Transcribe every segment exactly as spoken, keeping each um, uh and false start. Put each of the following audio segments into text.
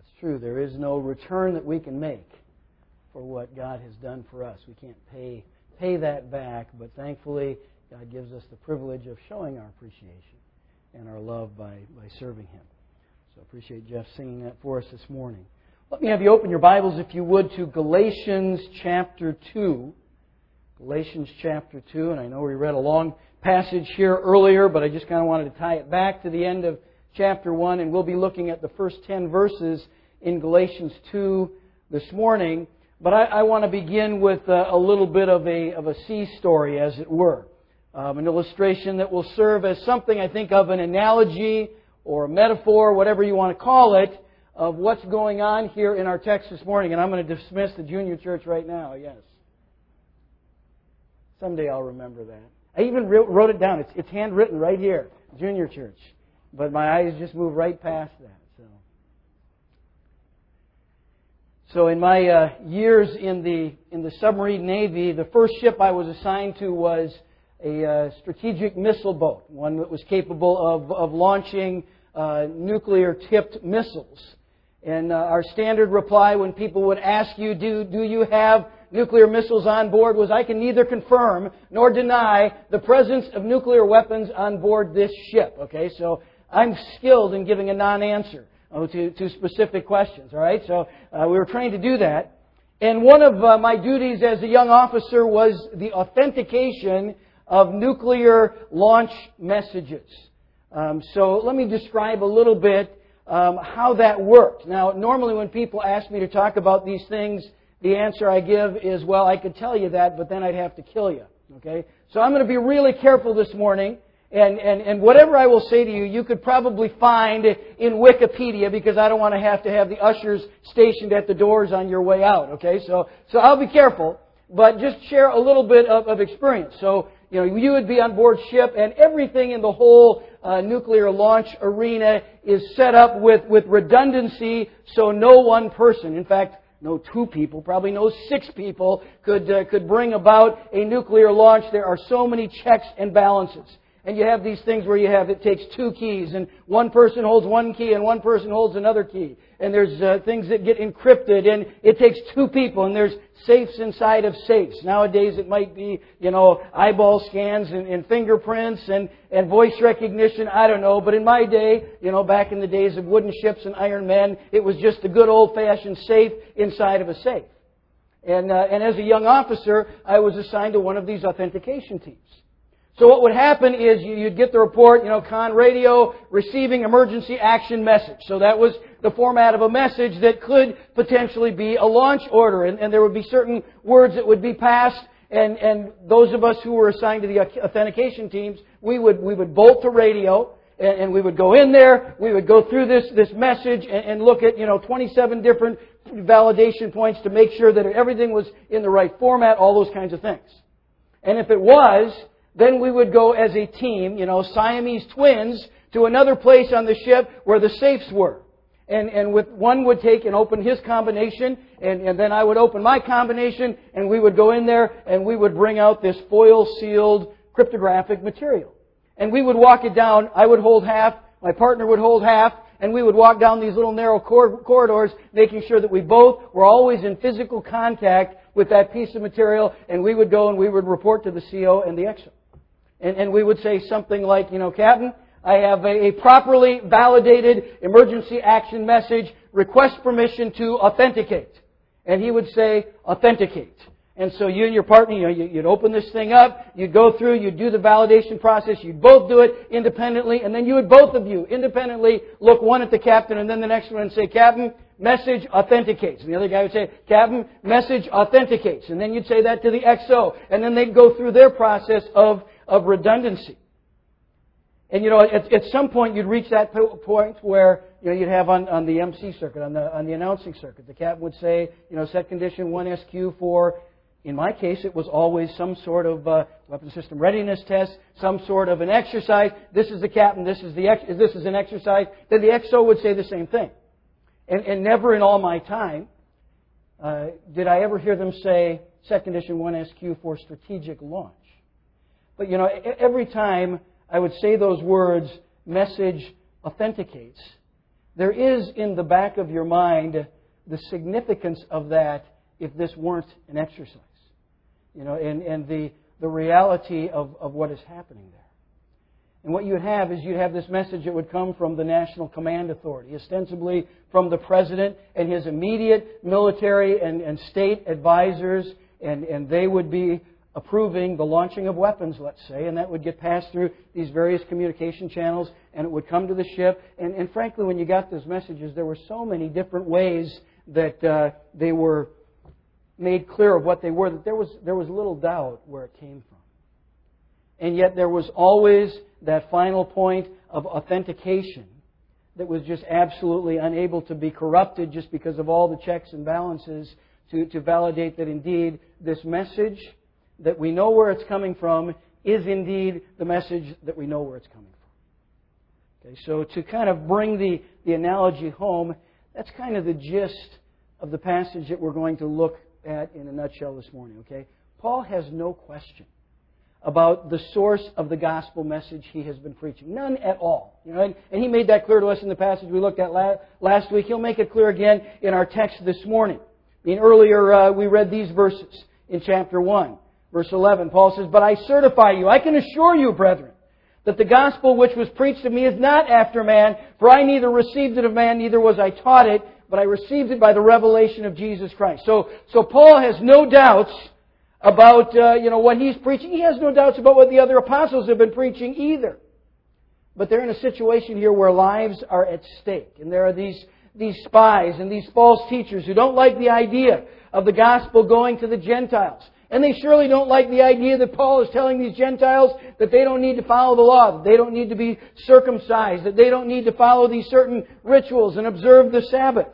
It's true. There is no return that we can make for what God has done for us. We can't pay pay that back, but thankfully God gives us the privilege of showing our appreciation and our love by, by serving Him. So I appreciate Jeff singing that for us this morning. Let me have you open your Bibles, if you would, to Galatians chapter two. Galatians chapter two, and I know we read a long passage here earlier, but I just kind of wanted to tie it back to the end of chapter one, and we'll be looking at the first ten verses in Galatians two this morning. But I, I want to begin with a, a little bit of a of a sea story, as it were. Um, an illustration that will serve as something, I think, of an analogy or a metaphor, whatever you want to call it, of what's going on here in our text this morning. And I'm going to dismiss the junior church right now, yes. Someday I'll remember that. I even wrote it down. It's, it's handwritten right here, junior church. But my eyes just move right past that. So, so in my uh, years in the in the submarine Navy, the first ship I was assigned to was a uh, strategic missile boat, one that was capable of, of launching uh, nuclear-tipped missiles. And uh, our standard reply when people would ask you, do, do you have nuclear missiles on board, was, I can neither confirm nor deny the presence of nuclear weapons on board this ship. Okay, so I'm skilled in giving a non-answer oh, to, to specific questions. All right, so uh, we were trained to do that. And one of uh, my duties as a young officer was the authentication of nuclear launch messages. Um, so let me describe a little bit um, how that worked. Now, normally when people ask me to talk about these things, the answer I give is, well, I could tell you that, but then I'd have to kill you. Okay? So I'm going to be really careful this morning. And, and, and whatever I will say to you, you could probably find in Wikipedia, because I don't want to have to have the ushers stationed at the doors on your way out. Okay? So, so I'll be careful, but just share a little bit of, of experience. So, you know, you would be on board ship, and everything in the whole uh, nuclear launch arena is set up with, with redundancy, so no one person, in fact, no two people, probably no six people could uh, could bring about a nuclear launch. There are so many checks and balances. And you have these things where you have, it takes two keys, and one person holds one key and one person holds another key. And there's uh, things that get encrypted, and it takes two people, and there's safes inside of safes. Nowadays it might be, you know, eyeball scans and, and fingerprints and, and voice recognition, I don't know. But in my day, you know, back in the days of wooden ships and iron men, it was just a good old-fashioned safe inside of a safe. And, uh, and as a young officer, I was assigned to one of these authentication teams. So what would happen is you'd get the report, you know, con radio, receiving emergency action message. So that was the format of a message that could potentially be a launch order. And, and there would be certain words that would be passed. And, and those of us who were assigned to the authentication teams, we would, we would bolt to radio. And, and we would go in there, we would go through this, this message and, and look at, you know, twenty-seven different validation points to make sure that everything was in the right format, all those kinds of things. And if it was, then we would go as a team, you know, Siamese twins, to another place on the ship where the safes were. And, and with one would take and open his combination, and, and then I would open my combination, and we would go in there, and we would bring out this foil-sealed cryptographic material. And we would walk it down. I would hold half, my partner would hold half, and we would walk down these little narrow cor- corridors, making sure that we both were always in physical contact with that piece of material, and we would go and we would report to the C O and the X O. And, and we would say something like, you know, Captain, I have a, a properly validated emergency action message, request permission to authenticate. And he would say, authenticate. And so you and your partner, you know, you'd open this thing up, you'd go through, you'd do the validation process, you'd both do it independently, and then you would both of you independently look one at the captain and then the next one and say, Captain, message authenticates. And the other guy would say, Captain, message authenticates. And then you'd say that to the X O. And then they'd go through their process of of redundancy. And, you know, at, at some point you'd reach that point where, you know, you'd have on, on the M C circuit, on the on the announcing circuit, the captain would say, you know, set condition one S Q for, in my case, it was always some sort of uh, weapon system readiness test, some sort of an exercise. This is the captain, this is the ex- this is an exercise. Then the X O would say the same thing. And, and never in all my time uh, did I ever hear them say, set condition one S Q for strategic launch. But, you know, every time I would say those words, message authenticates, there is in the back of your mind the significance of that if this weren't an exercise. You know, and, and the, the reality of, of what is happening there. And what you'd have is you'd have this message that would come from the National Command Authority, ostensibly from the President and his immediate military and, and state advisors, and, and they would be approving the launching of weapons, let's say, and that would get passed through these various communication channels, and it would come to the ship. And, and frankly, when you got those messages, there were so many different ways that uh, they were made clear of what they were, that there was, there was little doubt where it came from. And yet there was always that final point of authentication that was just absolutely unable to be corrupted just because of all the checks and balances to, to validate that indeed this message that we know where it's coming from is indeed the message that we know where it's coming from. Okay, so to kind of bring the, the analogy home, that's kind of the gist of the passage that we're going to look at in a nutshell this morning. Okay, Paul has no question about the source of the gospel message he has been preaching. None at all. You know, and, and he made that clear to us in the passage we looked at la- last week. He'll make it clear again in our text this morning. I mean, earlier uh, we read these verses in chapter one. Verse eleven, Paul says, "But I certify you, I can assure you, brethren, that the gospel which was preached to me is not after man, for I neither received it of man, neither was I taught it, but I received it by the revelation of Jesus Christ." So, so Paul has no doubts about uh, you know what he's preaching. He has no doubts about what the other apostles have been preaching either. But they're in a situation here where lives are at stake, and there are these these spies and these false teachers who don't like the idea of the gospel going to the Gentiles. And they surely don't like the idea that Paul is telling these Gentiles that they don't need to follow the law, that they don't need to be circumcised, that they don't need to follow these certain rituals and observe the Sabbath.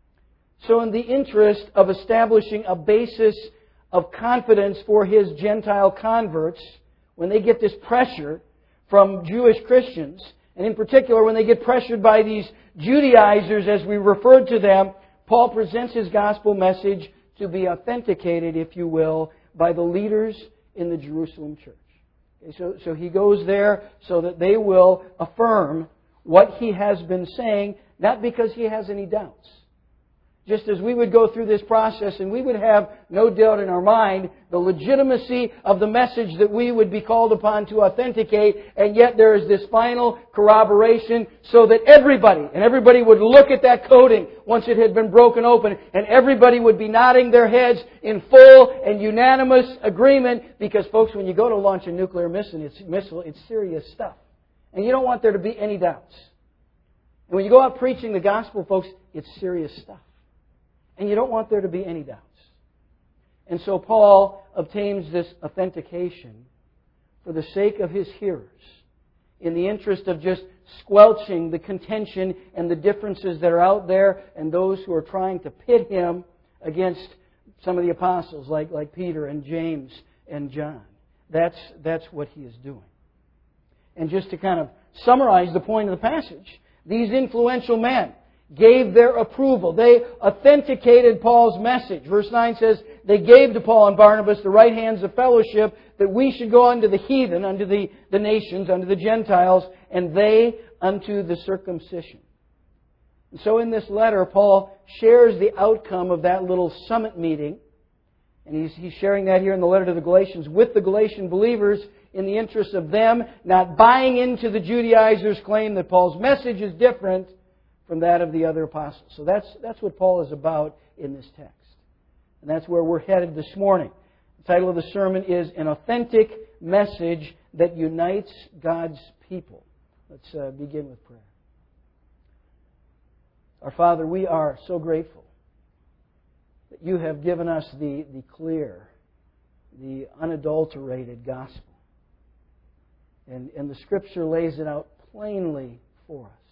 So in the interest of establishing a basis of confidence for his Gentile converts, when they get this pressure from Jewish Christians, and in particular when they get pressured by these Judaizers, as we referred to them, Paul presents his gospel message to be authenticated, if you will, by the leaders in the Jerusalem church. Okay, so, so he goes there so that they will affirm what he has been saying, not because he has any doubts. Just as we would go through this process and we would have no doubt in our mind the legitimacy of the message that we would be called upon to authenticate, and yet there is this final corroboration so that everybody, and everybody would look at that coating once it had been broken open, and everybody would be nodding their heads in full and unanimous agreement, because folks, when you go to launch a nuclear missile, it's, missile, it's serious stuff. And you don't want there to be any doubts. And when you go out preaching the gospel, folks, it's serious stuff. And you don't want there to be any doubts. And so Paul obtains this authentication for the sake of his hearers, in the interest of just squelching the contention and the differences that are out there and those who are trying to pit him against some of the apostles like, like Peter and James and John. That's, that's what he is doing. And just to kind of summarize the point of the passage, these influential men gave their approval. They authenticated Paul's message. Verse nine says, "They gave to Paul and Barnabas the right hands of fellowship, that we should go unto the heathen, unto the, the nations, unto the Gentiles, and they unto the circumcision." And so in this letter, Paul shares the outcome of that little summit meeting. And he's, he's sharing that here in the letter to the Galatians with the Galatian believers, in the interest of them not buying into the Judaizers' claim that Paul's message is different from that of the other apostles. So that's, that's what Paul is about in this text. And that's where we're headed this morning. The title of the sermon is An Authentic Message That Unites God's People. Let's uh, begin with prayer. Our Father, we are so grateful that you have given us the, the clear, the unadulterated gospel. And, and the Scripture lays it out plainly for us.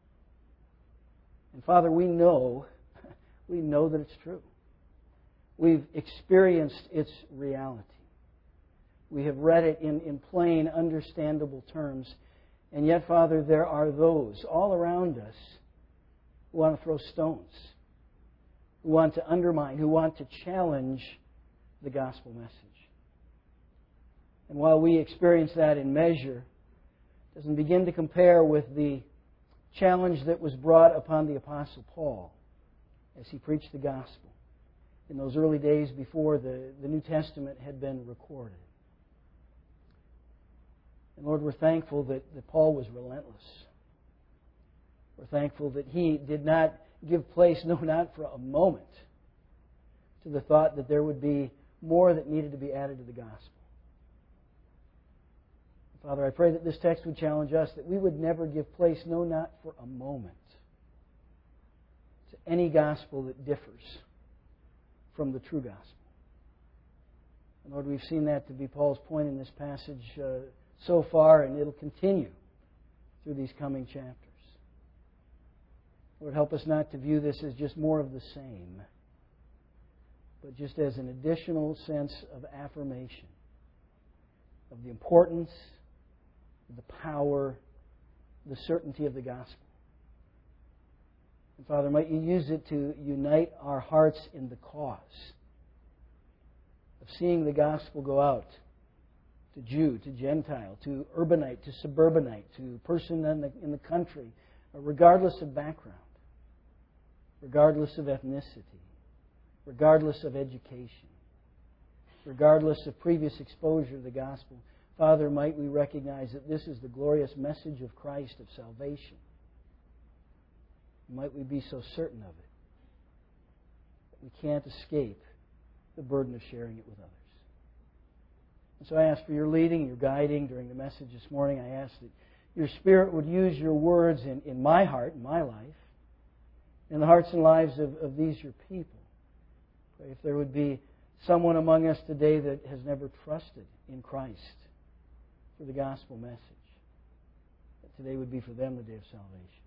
And Father, we know, we know that it's true. We've experienced its reality. We have read it in, in plain, understandable terms. And yet, Father, there are those all around us who want to throw stones, who want to undermine, who want to challenge the gospel message. And while we experience that in measure, it doesn't begin to compare with the challenge that was brought upon the Apostle Paul as he preached the gospel in those early days before the, the New Testament had been recorded. And Lord, we're thankful that, that Paul was relentless. We're thankful that he did not give place, no, not for a moment, to the thought that there would be more that needed to be added to the gospel. Father, I pray that this text would challenge us, that we would never give place, no, not for a moment, to any gospel that differs from the true gospel. And Lord, we've seen that to be Paul's point in this passage uh, so far, and it'll continue through these coming chapters. Lord, help us not to view this as just more of the same, but just as an additional sense of affirmation of the importance, the power, the certainty of the gospel. And Father, might you use it to unite our hearts in the cause of seeing the gospel go out to Jew, to Gentile, to urbanite, to suburbanite, to person in the, in the country, regardless of background, regardless of ethnicity, regardless of education, regardless of previous exposure to the gospel. Father, might we recognize that this is the glorious message of Christ of salvation. Might we be so certain of it that we can't escape the burden of sharing it with others. And so I ask for your leading, your guiding during the message this morning. I ask that your Spirit would use your words in, in my heart, in my life, in the hearts and lives of, of these your people. Pray if there would be someone among us today that has never trusted in Christ for the gospel message, that today would be for them the day of salvation.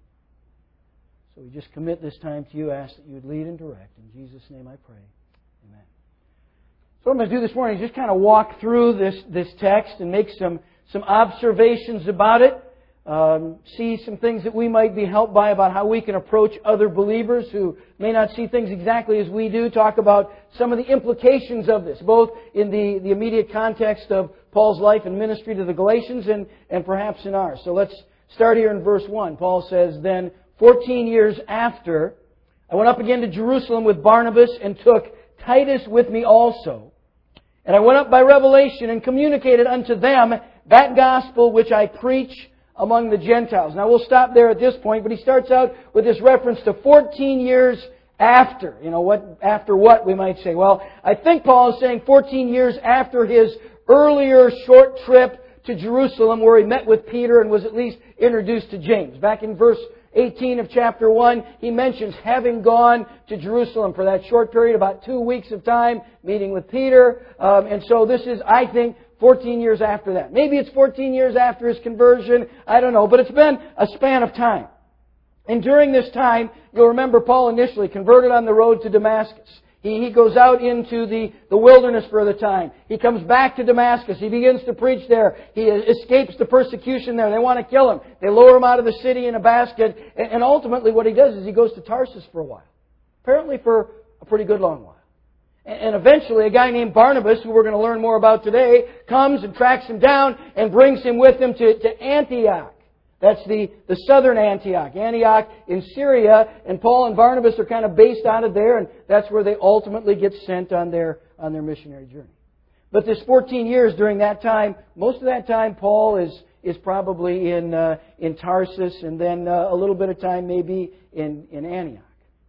So we just commit this time to you, ask that you would lead and direct. In Jesus' name I pray. Amen. So what I'm going to do this morning is just kind of walk through this, this text and make some, some observations about it. Um, see some things that we might be helped by about how we can approach other believers who may not see things exactly as we do. Talk about some of the implications of this, both in the, the immediate context of Paul's life and ministry to the Galatians and, and perhaps in ours. So let's start here in verse one. Paul says, "Then fourteen years after, I went up again to Jerusalem with Barnabas and took Titus with me also. And I went up by revelation and communicated unto them that gospel which I preach among the Gentiles." Now we'll stop there at this point, but he starts out with this reference to fourteen years after. You know, what after what, we might say. Well, I think Paul is saying fourteen years after his earlier short trip to Jerusalem where he met with Peter and was at least introduced to James. Back in verse eighteen of chapter one, he mentions having gone to Jerusalem for that short period, about two weeks of time, meeting with Peter. Um, and so this is, I think, fourteen years after that. Maybe it's fourteen years after his conversion. I don't know. But it's been a span of time. And during this time, you'll remember Paul initially converted on the road to Damascus. He, he goes out into the, the wilderness for the time. He comes back to Damascus. He begins to preach there. He escapes the persecution there. They want to kill him. They lower him out of the city in a basket. And, and ultimately what he does is he goes to Tarsus for a while. Apparently for a pretty good long while. And eventually a guy named Barnabas, who we're going to learn more about today, comes and tracks him down and brings him with him to, to Antioch. That's the, the southern Antioch. Antioch in Syria. And Paul and Barnabas are kind of based out of there. And that's where they ultimately get sent on their, on their missionary journey. But this fourteen years during that time, most of that time Paul is, is probably in, uh, in Tarsus. And then uh, a little bit of time maybe in, in Antioch.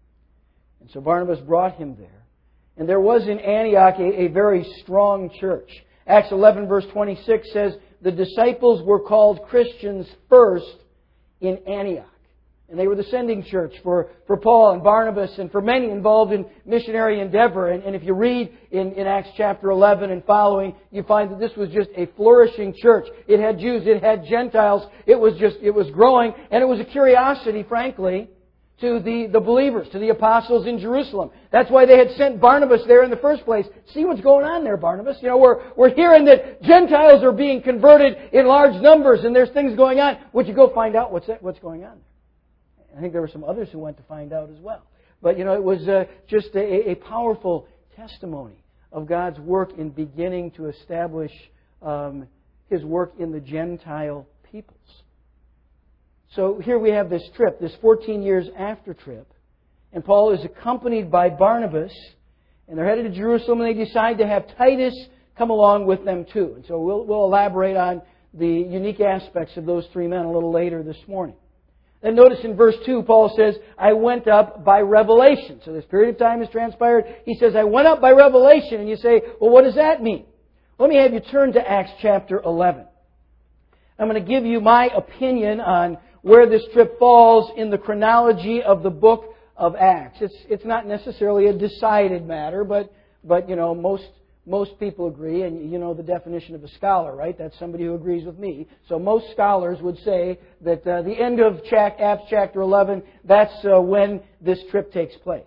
And so Barnabas brought him there. And there was in Antioch a, a very strong church. Acts eleven verse twenty-six says, the disciples were called Christians first in Antioch. And they were the sending church for, for Paul and Barnabas and for many involved in missionary endeavor. And, and if you read in, in Acts chapter eleven and following, you find that this was just a flourishing church. It had Jews, it had Gentiles. It was just, it was growing. And it was a curiosity, frankly, to the, the believers, to the apostles in Jerusalem. That's why they had sent Barnabas there in the first place. See what's going on there, Barnabas. You know, we're, we're hearing that Gentiles are being converted in large numbers and there's things going on. Would you go find out what's, that, what's going on there? I think there were some others who went to find out as well. But, you know, it was uh, just a, a powerful testimony of God's work in beginning to establish um, His work in the Gentile peoples. So here we have this trip, this fourteen years after trip. And Paul is accompanied by Barnabas. And they're headed to Jerusalem, and they decide to have Titus come along with them too. And so we'll, we'll elaborate on the unique aspects of those three men a little later this morning. Then notice in verse two, Paul says, I went up by revelation. So this period of time has transpired. He says, I went up by revelation. And you say, well, what does that mean? Let me have you turn to Acts chapter eleven. I'm going to give you my opinion on where this trip falls in the chronology of the book of Acts. It's it's not necessarily a decided matter, but but you know most most people agree, and you know the definition of a scholar, right? That's somebody who agrees with me. So most scholars would say that uh, the end of Acts chapter eleven, that's uh, when this trip takes place.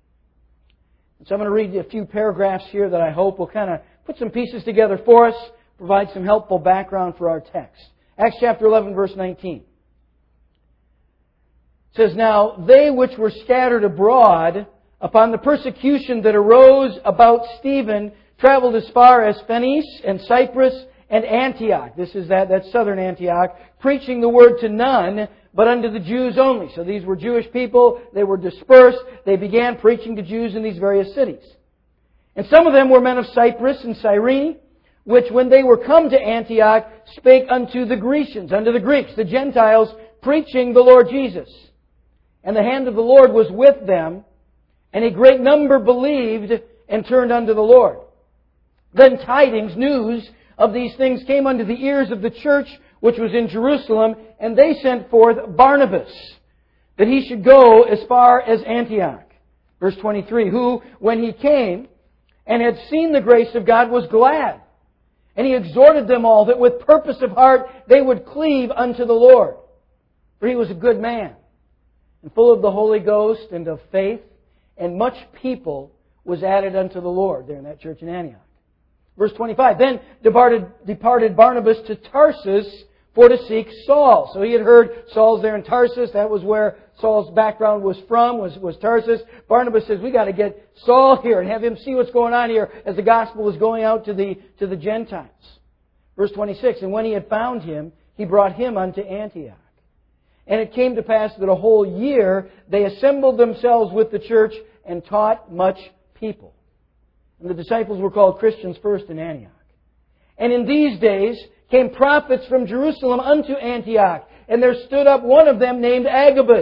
So I'm going to read you a few paragraphs here that I hope will kind of put some pieces together for us, provide some helpful background for our text. Acts chapter eleven, verse nineteen. It says, Now they which were scattered abroad upon the persecution that arose about Stephen traveled as far as Phoenice and Cyprus and Antioch. This is that, that southern Antioch, preaching the word to none, but unto the Jews only. So these were Jewish people. They were dispersed. They began preaching to Jews in these various cities. And some of them were men of Cyprus and Cyrene, which when they were come to Antioch spake unto the Grecians, unto the Greeks, the Gentiles, preaching the Lord Jesus. And the hand of the Lord was with them, and a great number believed and turned unto the Lord. Then tidings, news of these things came unto the ears of the church which was in Jerusalem, and they sent forth Barnabas, that he should go as far as Antioch. Verse twenty-three, who, when he came and had seen the grace of God, was glad. And he exhorted them all that with purpose of heart they would cleave unto the Lord. For he was a good man, and full of the Holy Ghost and of faith, and much people was added unto the Lord there in that church in Antioch. Verse twenty-five, Then departed, departed Barnabas to Tarsus for to seek Saul. So he had heard Saul's there in Tarsus. That was where Saul's background was from, was, was Tarsus. Barnabas says, we got to get Saul here and have him see what's going on here as the gospel was going out to the, to the Gentiles. Verse twenty-six, And when he had found him, he brought him unto Antioch. And it came to pass that a whole year they assembled themselves with the church and taught much people. And the disciples were called Christians first in Antioch. And in these days came prophets from Jerusalem unto Antioch. And there stood up one of them named Agabus,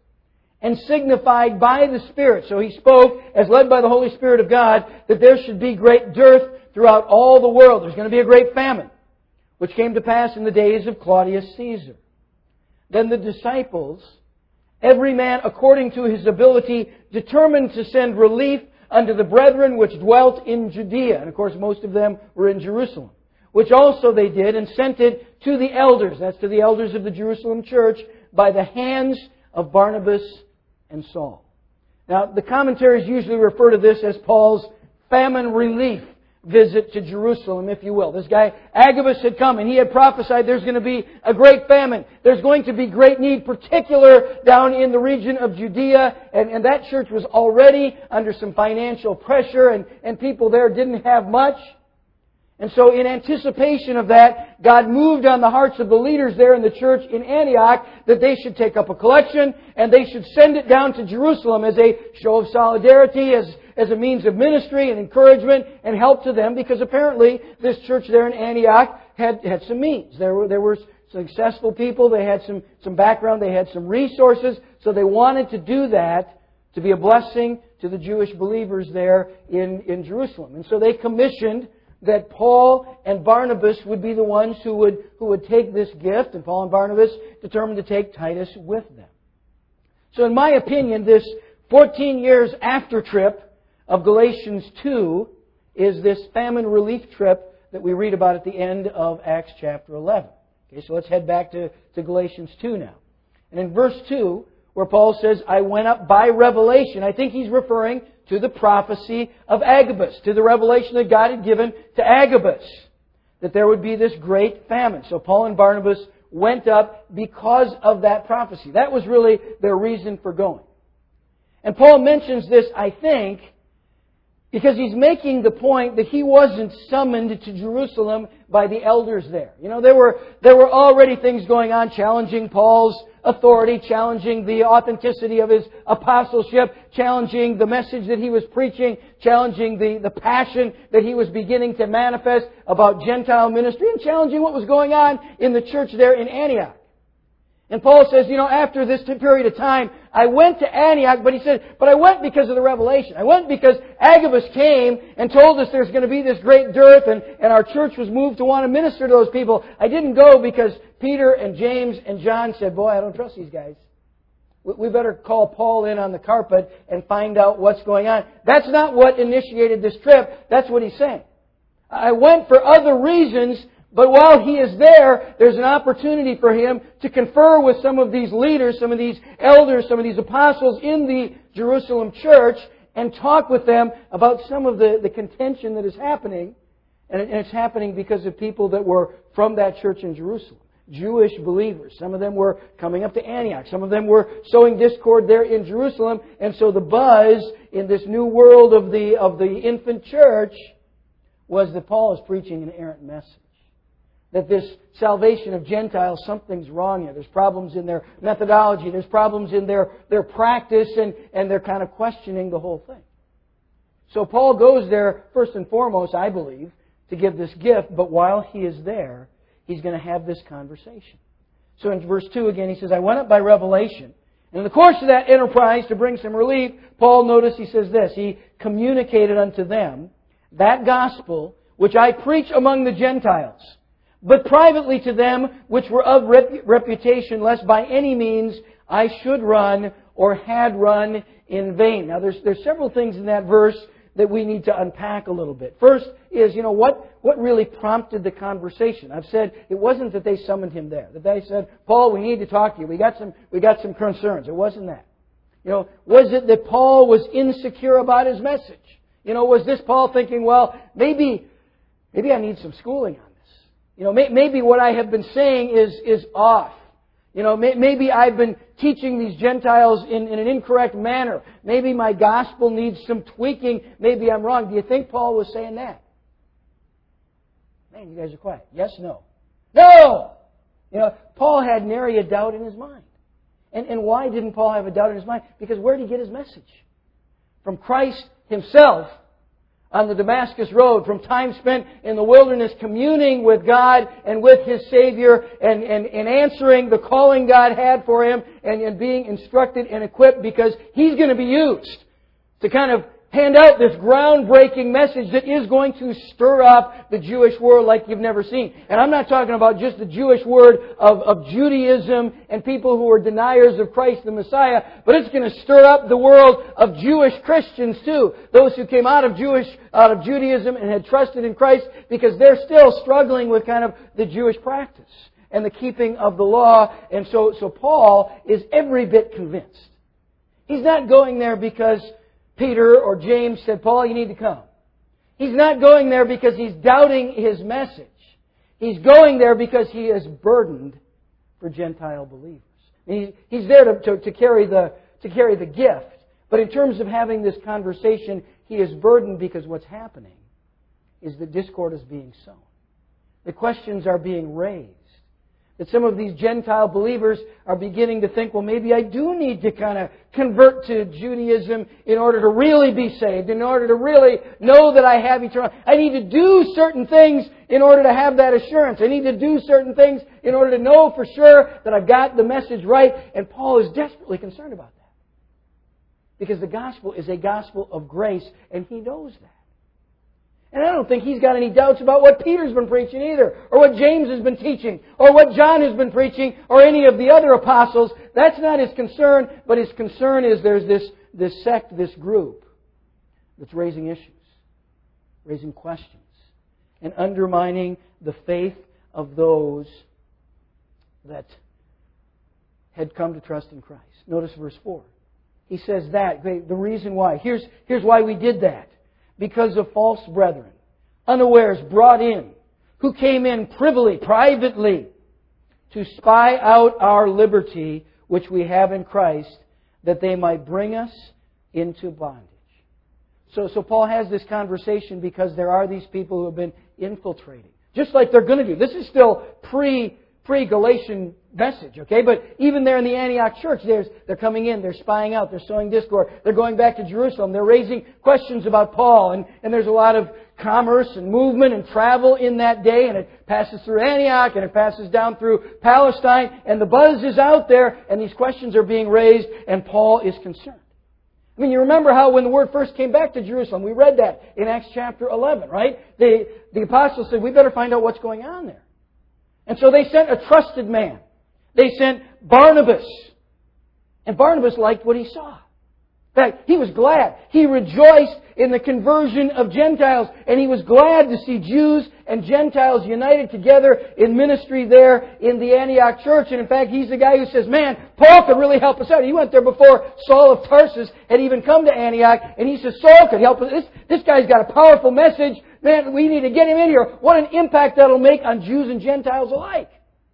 and signified by the Spirit. So he spoke, as led by the Holy Spirit of God, that there should be great dearth throughout all the world. There's going to be a great famine, which came to pass in the days of Claudius Caesar. Then the disciples, every man according to his ability, determined to send relief unto the brethren which dwelt in Judea. And of course most of them were in Jerusalem. Which also they did, and sent it to the elders, that's to the elders of the Jerusalem church, by the hands of Barnabas and Saul. Now the commentaries usually refer to this as Paul's famine relief visit to Jerusalem, if you will. This guy, Agabus, had come and he had prophesied there's going to be a great famine. There's going to be great need, particular down in the region of Judea. And, and that church was already under some financial pressure, and, and people there didn't have much. And so in anticipation of that, God moved on the hearts of the leaders there in the church in Antioch that they should take up a collection and they should send it down to Jerusalem as a show of solidarity, as, as a means of ministry and encouragement and help to them, because apparently this church there in Antioch had, had some means. There were, there were successful people, they had some, some background, they had some resources, so they wanted to do that to be a blessing to the Jewish believers there in, in Jerusalem. And so they commissioned that Paul and Barnabas would be the ones who would, who would take this gift, and Paul and Barnabas determined to take Titus with them. So in my opinion, this fourteen years after trip of Galatians two is this famine relief trip that we read about at the end of Acts chapter eleven. Okay, so let's head back to, to Galatians two now. And in verse two, where Paul says, I went up by revelation, I think he's referring to the prophecy of Agabus, to the revelation that God had given to Agabus, that there would be this great famine. So Paul and Barnabas went up because of that prophecy. That was really their reason for going. And Paul mentions this, I think, because he's making the point that he wasn't summoned to Jerusalem by the elders there. You know, there were there were already things going on challenging Paul's authority, challenging the authenticity of his apostleship, challenging the message that he was preaching, challenging the, the passion that he was beginning to manifest about Gentile ministry, and challenging what was going on in the church there in Antioch. And Paul says, you know, after this period of time, I went to Antioch, but he said, but I went because of the revelation. I went because Agabus came and told us there's going to be this great dearth, and, and our church was moved to want to minister to those people. I didn't go because Peter and James and John said, boy, I don't trust these guys. We better call Paul in on the carpet and find out what's going on. That's not what initiated this trip. That's what he's saying. I went for other reasons. But while he is there, there's an opportunity for him to confer with some of these leaders, some of these elders, some of these apostles in the Jerusalem church, and talk with them about some of the, the contention that is happening. And it's happening because of people that were from that church in Jerusalem. Jewish believers. Some of them were coming up to Antioch. Some of them were sowing discord there in Jerusalem. And so the buzz in this new world of the, of the infant church was that Paul is preaching an errant message. That this salvation of Gentiles, something's wrong here. There's problems in their methodology. There's problems in their, their practice, and, and they're kind of questioning the whole thing. So Paul goes there, first and foremost, I believe, to give this gift. But while he is there, he's going to have this conversation. So in verse two again, he says, I went up by revelation. And in the course of that enterprise, to bring some relief, Paul, notice he says this, he communicated unto them that gospel which I preach among the Gentiles, but privately to them which were of rep- reputation, lest by any means I should run or had run in vain. Now there's there's several things in that verse that we need to unpack a little bit. First is, you know, what, what really prompted the conversation? I've said it wasn't that they summoned him there. That they said, Paul, we need to talk to you. We got some we got some concerns. It wasn't that. You know, was it that Paul was insecure about his message? You know, was this Paul thinking, well, maybe maybe I need some schooling on You know, maybe what I have been saying is, is off. You know, maybe I've been teaching these Gentiles in, in an incorrect manner. Maybe my gospel needs some tweaking. Maybe I'm wrong. Do you think Paul was saying that? Man, you guys are quiet. Yes, no. No! You know, Paul had nary a doubt in his mind. And, and why didn't Paul have a doubt in his mind? Because where did he get his message? From Christ Himself. On the Damascus Road, from time spent in the wilderness communing with God and with His Savior, and, and, and answering the calling God had for him, and, and being instructed and equipped, because he's going to be used to kind of hand out this groundbreaking message that is going to stir up the Jewish world like you've never seen. And I'm not talking about just the Jewish word of, of Judaism and people who are deniers of Christ the Messiah, but it's going to stir up the world of Jewish Christians too. Those who came out of Jewish, out of Judaism and had trusted in Christ, because they're still struggling with kind of the Jewish practice and the keeping of the law. And so, so Paul is every bit convinced. He's not going there because Peter or James said, Paul, you need to come. He's not going there because he's doubting his message. He's going there because he is burdened for Gentile believers. He, he's there to, to, to, carry the, to carry the gift. But in terms of having this conversation, he is burdened because what's happening is that discord is being sown. The questions are being raised. That some of these Gentile believers are beginning to think, well, maybe I do need to kind of convert to Judaism in order to really be saved, in order to really know that I have eternal life. I need to do certain things in order to have that assurance. I need to do certain things in order to know for sure that I've got the message right. And Paul is desperately concerned about that. Because the gospel is a gospel of grace, and he knows that. And I don't think he's got any doubts about what Peter's been preaching either, or what James has been teaching, or what John has been preaching, or any of the other apostles. That's not his concern, but his concern is there's this, this sect, this group, that's raising issues, raising questions, and undermining the faith of those that had come to trust in Christ. Notice verse four. He says that, the reason why. Here's, here's why we did that. Because of false brethren, unawares brought in, who came in privily, privately, to spy out our liberty, which we have in Christ, that they might bring us into bondage. So, so Paul has this conversation because there are these people who have been infiltrating. Just like they're going to do. This is still pre, pre-Galatian message, okay? But even there in the Antioch church, there's, they're coming in, they're spying out, they're sowing discord, they're going back to Jerusalem, they're raising questions about Paul, and, and there's a lot of commerce and movement and travel in that day, and it passes through Antioch, and it passes down through Palestine, and the buzz is out there, and these questions are being raised, and Paul is concerned. I mean, you remember how when the word first came back to Jerusalem, we read that in Acts chapter eleven, right? The, the apostles said, we better find out what's going on there. And so they sent a trusted man. They sent Barnabas. And Barnabas liked what he saw. In fact, he was glad. He rejoiced in the conversion of Gentiles. And he was glad to see Jews and Gentiles united together in ministry there in the Antioch church. And in fact, he's the guy who says, man, Paul could really help us out. He went there before Saul of Tarsus had even come to Antioch. And he says, Saul could help us. This, this guy's got a powerful message. Man, we need to get him in here. What an impact that'll make on Jews and Gentiles alike.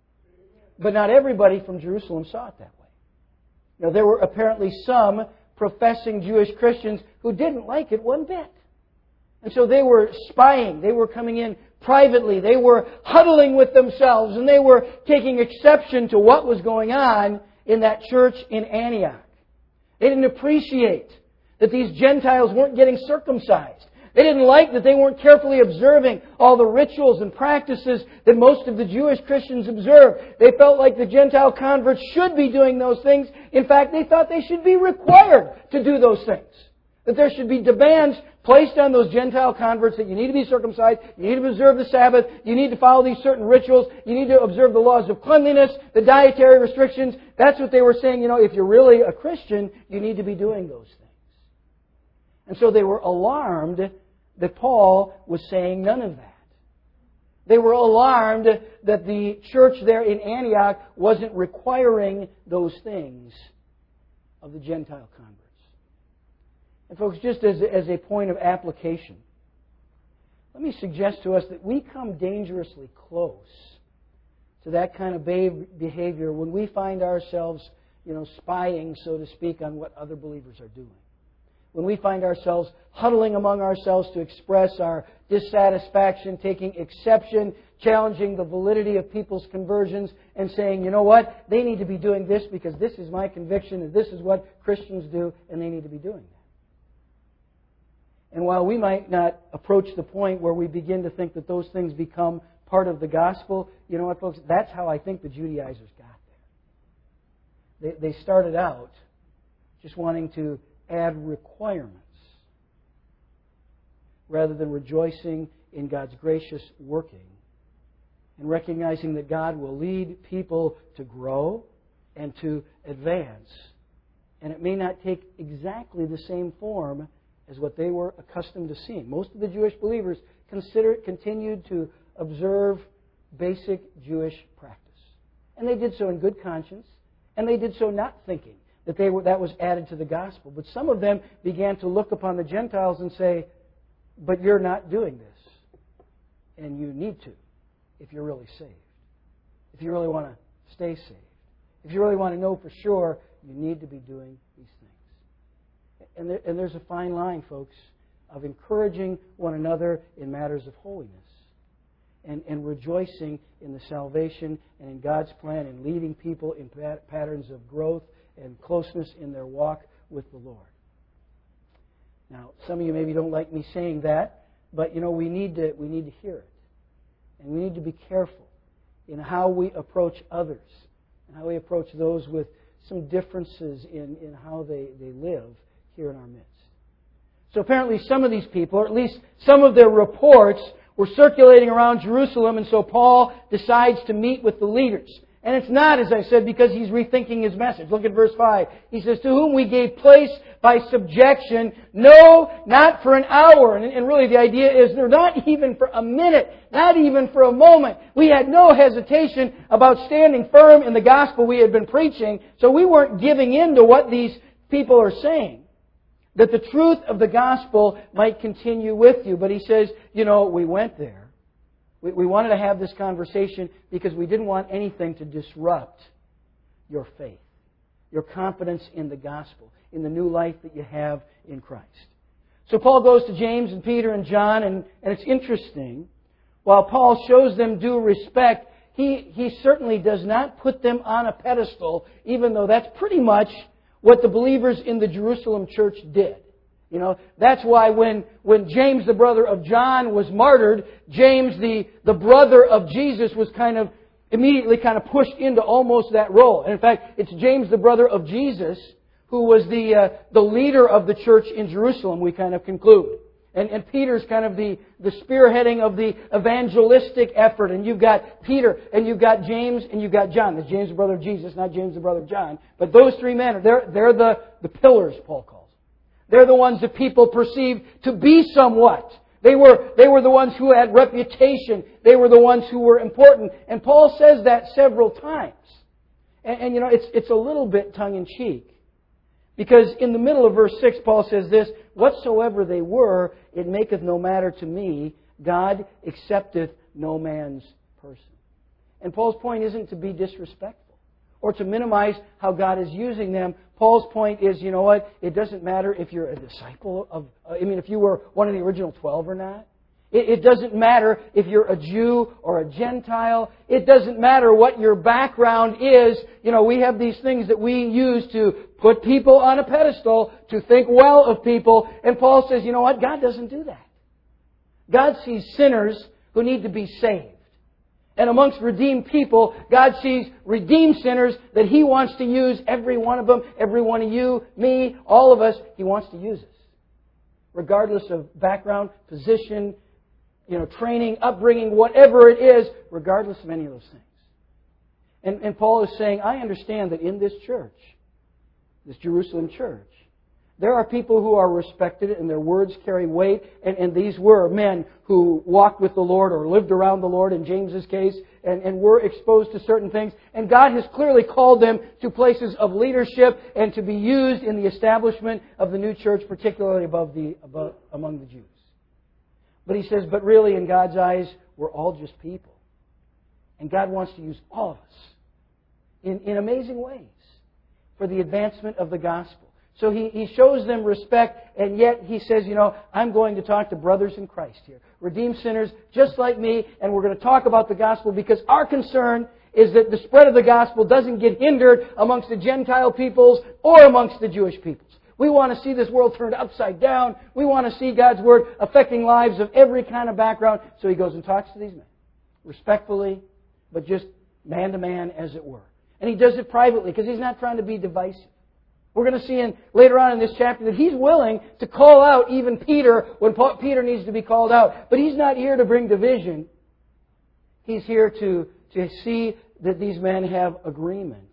But not everybody from Jerusalem saw it that way. Now, there were apparently some professing Jewish Christians who didn't like it one bit. And so they were spying. They were coming in privately. They were huddling with themselves. And they were taking exception to what was going on in that church in Antioch. They didn't appreciate that these Gentiles weren't getting circumcised. They didn't like that they weren't carefully observing all the rituals and practices that most of the Jewish Christians observed. They felt like the Gentile converts should be doing those things. In fact, they thought they should be required to do those things. That there should be demands placed on those Gentile converts that you need to be circumcised, you need to observe the Sabbath, you need to follow these certain rituals, you need to observe the laws of cleanliness, the dietary restrictions. That's what they were saying. You know, if you're really a Christian, you need to be doing those things. And so they were alarmed that Paul was saying none of that. They were alarmed that the church there in Antioch wasn't requiring those things of the Gentile converts. And folks, just as, as a point of application, let me suggest to us that we come dangerously close to that kind of behavior when we find ourselves, you know, spying, so to speak, on what other believers are doing. When we find ourselves huddling among ourselves to express our dissatisfaction, taking exception, challenging the validity of people's conversions, and saying, you know what, they need to be doing this because this is my conviction and this is what Christians do, and they need to be doing that. And while we might not approach the point where we begin to think that those things become part of the gospel, you know what, folks, that's how I think the Judaizers got there. They, they started out just wanting to add requirements rather than rejoicing in God's gracious working and recognizing that God will lead people to grow and to advance. And it may not take exactly the same form as what they were accustomed to seeing. Most of the Jewish believers consider, continued to observe basic Jewish practice. And they did so in good conscience, and they did so not thinking that they were, that was added to the gospel. But some of them began to look upon the Gentiles and say, but you're not doing this. And you need to if you're really saved. If you really want to stay saved. If you really want to know for sure, you need to be doing these things. And, there, and there's a fine line, folks, of encouraging one another in matters of holiness. And, and rejoicing in the salvation and in God's plan and leading people in pat- patterns of growth and closeness in their walk with the Lord. Now, some of you maybe don't like me saying that, but you know we need to we need to hear it, and we need to be careful in how we approach others and how we approach those with some differences in, in how they, they live here in our midst. So apparently, some of these people, or at least some of their reports, were circulating around Jerusalem, and so Paul decides to meet with the leaders. And it's not, as I said, because he's rethinking his message. Look at verse five. He says, to whom we gave place by subjection, no, not for an hour. And, and really the idea is, not even for a minute, not even for a moment. We had no hesitation about standing firm in the gospel we had been preaching, so we weren't giving in to what these people are saying. That the truth of the gospel might continue with you. But he says, you know, we went there. We, we wanted to have this conversation because we didn't want anything to disrupt your faith, your confidence in the gospel, in the new life that you have in Christ. So Paul goes to James and Peter and John, and, and it's interesting. While Paul shows them due respect, he, he certainly does not put them on a pedestal, even though that's pretty much what the believers in the Jerusalem church did. You know, that's why when, when James, the brother of John, was martyred, James, the, the brother of Jesus, was kind of immediately kind of pushed into almost that role. And in fact, it's James, the brother of Jesus, who was the, uh, the leader of the church in Jerusalem, we kind of conclude. And, and Peter's kind of the, the spearheading of the evangelistic effort. And you've got Peter, and you've got James, and you've got John. That's James, the brother of Jesus, not James, the brother of John. But those three men, they're, they're the, the pillars, Paul calls them. They're the ones that people perceived to be somewhat. They were, they were the ones who had reputation. They were the ones who were important. And Paul says that several times. And, and you know, it's, it's a little bit tongue-in-cheek. Because in the middle of verse six, Paul says this, "Whatsoever they were, it maketh no matter to me. God accepteth no man's person." And Paul's point isn't to be disrespectful or to minimize how God is using them. Paul's point is, you know what? It doesn't matter if you're a disciple of, I mean, if you were one of the original twelve or not. It, it doesn't matter if you're a Jew or a Gentile. It doesn't matter what your background is. You know, we have these things that we use to put people on a pedestal, to think well of people. And Paul says, you know what? God doesn't do that. God sees sinners who need to be saved. And amongst redeemed people, God sees redeemed sinners that He wants to use, every one of them, every one of you, me, all of us, He wants to use us. Regardless of background, position, you know, training, upbringing, whatever it is, regardless of any of those things. And, and Paul is saying, I understand that in this church, this Jerusalem church, there are people who are respected and their words carry weight. And, and these were men who walked with the Lord or lived around the Lord in James's case and, and were exposed to certain things. And God has clearly called them to places of leadership and to be used in the establishment of the new church, particularly above the, above, among the Jews. But he says, but really in God's eyes, we're all just people. And God wants to use all of us in, in amazing ways for the advancement of the gospel. So he, he shows them respect, and yet he says, you know, I'm going to talk to brothers in Christ here. Redeemed sinners just like me, and we're going to talk about the gospel because our concern is that the spread of the gospel doesn't get hindered amongst the Gentile peoples or amongst the Jewish peoples. We want to see this world turned upside down. We want to see God's Word affecting lives of every kind of background. So he goes and talks to these men, respectfully, but just man to man, as it were. And he does it privately because he's not trying to be divisive. We're going to see in, later on in this chapter that he's willing to call out even Peter when Paul, Peter needs to be called out. But he's not here to bring division. He's here to, to see that these men have agreement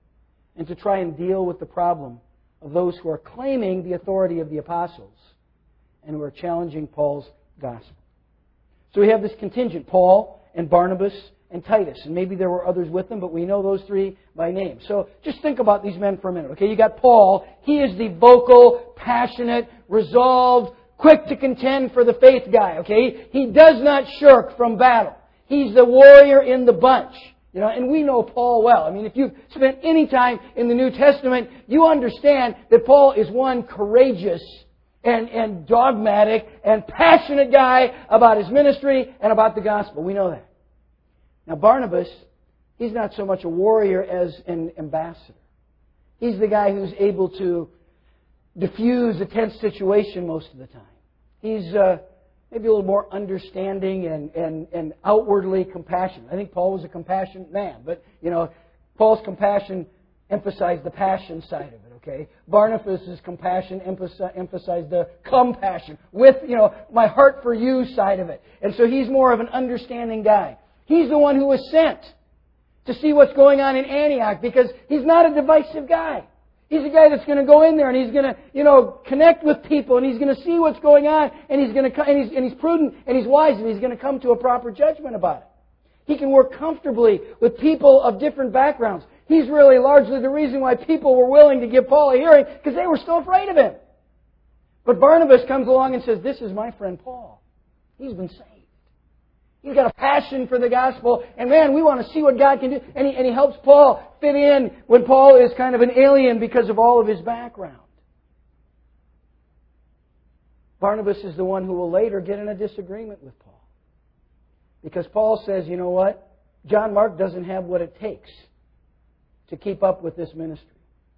and to try and deal with the problem of those who are claiming the authority of the apostles and who are challenging Paul's gospel. So we have this contingent, Paul and Barnabas and Titus. And maybe there were others with them, but we know those three by name. So just think about these men for a minute. Okay, you got Paul. He is the vocal, passionate, resolved, quick to contend for the faith guy. Okay, he does not shirk from battle. He's the warrior in the bunch. You know, and we know Paul well. I mean, if you've spent any time in the New Testament, you understand that Paul is one courageous and, and dogmatic and passionate guy about his ministry and about the gospel. We know that. Now, Barnabas, he's not so much a warrior as an ambassador. He's the guy who's able to diffuse a tense situation most of the time. He's uh, maybe a little more understanding and, and, and outwardly compassionate. I think Paul was a compassionate man, but, you know, Paul's compassion emphasized the passion side of it, okay? Barnabas' compassion emphasized the compassion with, you know, my heart for you side of it. And so he's more of an understanding guy. He's the one who was sent to see what's going on in Antioch because he's not a divisive guy. He's a guy that's going to go in there and he's going to, you know, connect with people and he's going to see what's going on and he's going to and he's, and he's prudent and he's wise and he's going to come to a proper judgment about it. He can work comfortably with people of different backgrounds. He's really largely the reason why people were willing to give Paul a hearing because they were still afraid of him. But Barnabas comes along and says, "This is my friend Paul. He's been saved. He's got a passion for the gospel. And man, we want to see what God can do." And he, and he helps Paul fit in when Paul is kind of an alien because of all of his background. Barnabas is the one who will later get in a disagreement with Paul. Because Paul says, you know what? John Mark doesn't have what it takes to keep up with this ministry.